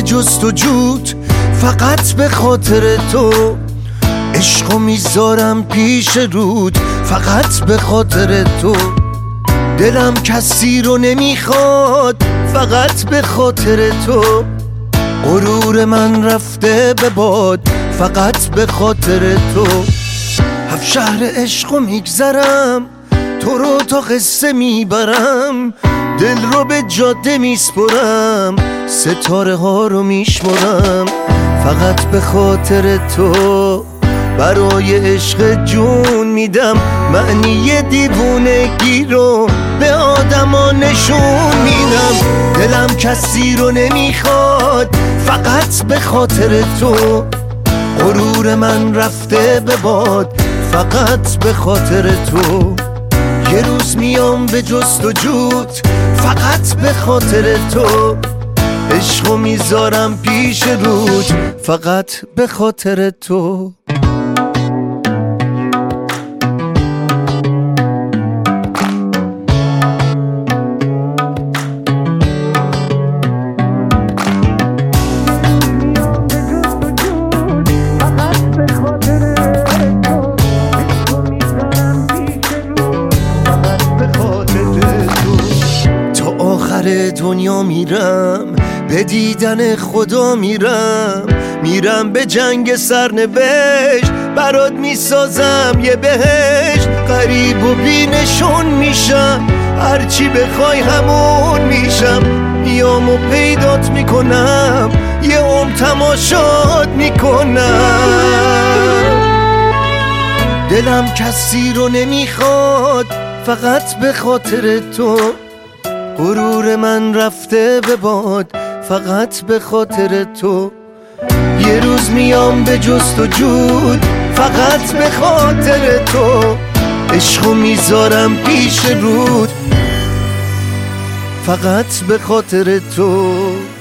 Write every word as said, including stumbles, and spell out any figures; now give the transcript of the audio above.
جست و جود فقط به خاطر تو. عشقو میذارم پیش رود فقط به خاطر تو. دلم کسی رو نمیخواد فقط به خاطر تو. غرور من رفته به باد فقط به خاطر تو. هفت شهر عشقو میگذرم تو رو تا قصه میبرم. دل رو به جاده میسپرم ستاره ها رو میشمرم فقط به خاطر تو. برای عشق جون میدم معنی دیوونگی رو به آدما نشون میدم. دلم کسی رو نمیخواد فقط به خاطر تو. غرور من رفته به باد فقط به خاطر تو. یه روز میام به جست و جود فقط به خاطر تو. عشقو میذارم پیش رود فقط به خاطر تو. دنیا میرم به دیدن خدا میرم. میرم به جنگ سرنوشت برات میسازم یه بهشت. غریب و بی نشون میشم هرچی بخوای همون میشم. میام و پیدات میکنم یه عمر تماشات میکنم. دلم کسی رو نمیخواد فقط به خاطر تو. غرور من رفته به باد فقط به خاطر تو. یه روز میام به جست و جود فقط به خاطر تو. عشقو میذارم پیش رود فقط به خاطر تو.